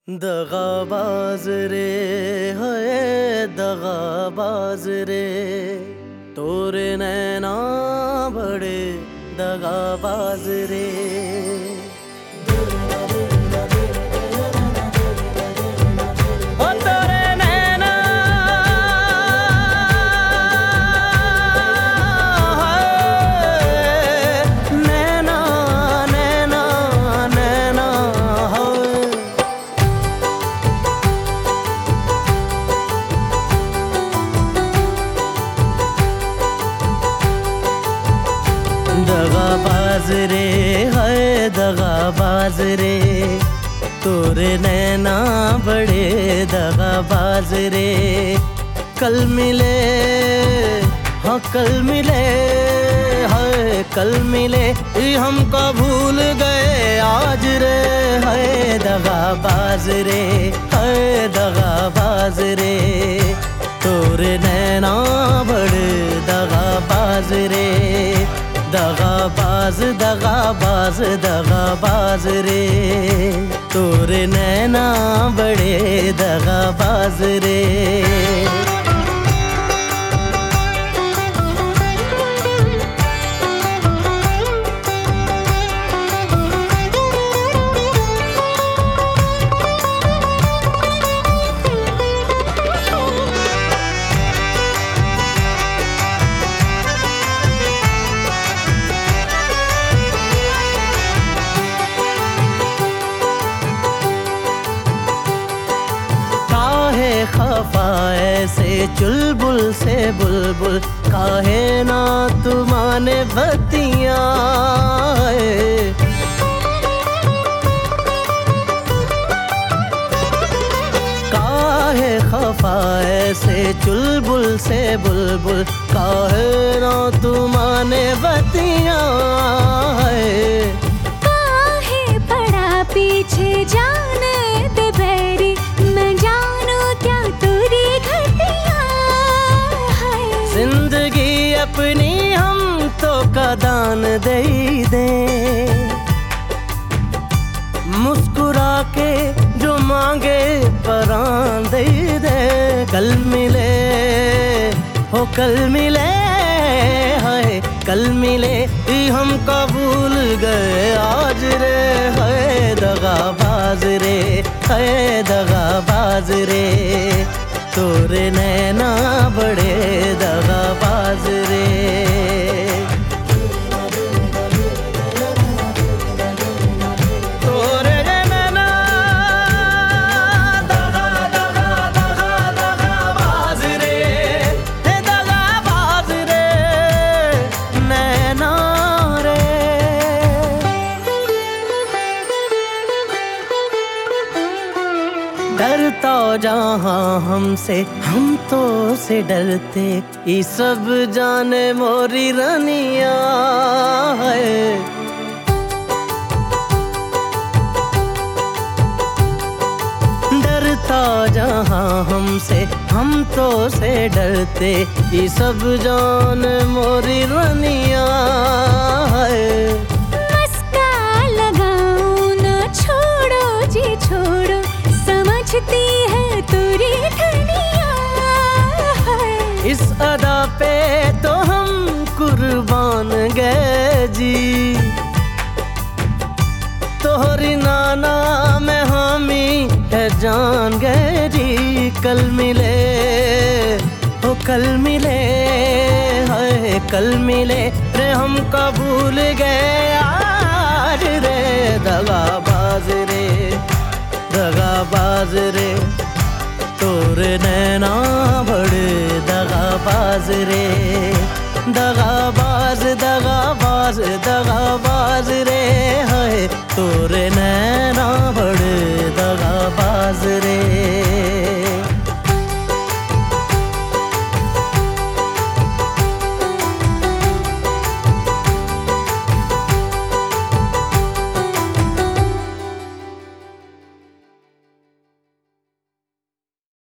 दगाबाज रे है दगाबाज रे, तोरे नैना बड़े दगाबाज रे। दगाबाज रे है दगाबाज रे, तोरे नैना बड़े दगाबाज रे। कल मिले हाँ कल मिले है कल मिले, हमको भूल गए आज रे। है दगाबाज रे है दगाबाज रे, तोरे नैना बड़े दगाबाज रे। दगाबाज दगाबाज दगाबाज रे, तोरे नैना बड़े दगाबाज रे। खफा ऐसे चुलबुल से बुलबुल, काहे ना तुमाने बतिया। काहे खफा ऐसे चुलबुल से बुलबुल, काहे ना तुमाने बतिया। काहे पड़ा पीछे जाने दे बैरी, मैं जानू क्या तेरी घटिया है। जिंदगी अपनी हम तो कदान दे दे, मुस्कुरा के जो मांगे परान दे दे। कल मिले हो कल मिले है कल मिले, हम भूल गए आज रे। है दगाबाज रे है दगाबाज रे, तोरे नैना बड़े दगाबाज रे। डरता जहाँ हमसे हम तो से डरते, ये सब जाने मोरी रनिया है। डरता जहाँ हमसे हम तो से डरते, ये सब जान मोरी रनिया है। मस्का लगाओ ना छोड़ो जी छोड़ो, समझती है तेरी धनिया है। इस अदा पे तो हम कुर्बान गए जी, तोहरी नाना में हामी है जान गए जी। कल मिले हो कल मिले है कल मिले रे, हमको भूल गए आज रे। दगाबाज रे दगाबाज रे, तोरे नैना बड़े दगाबाज रे। दगाबाज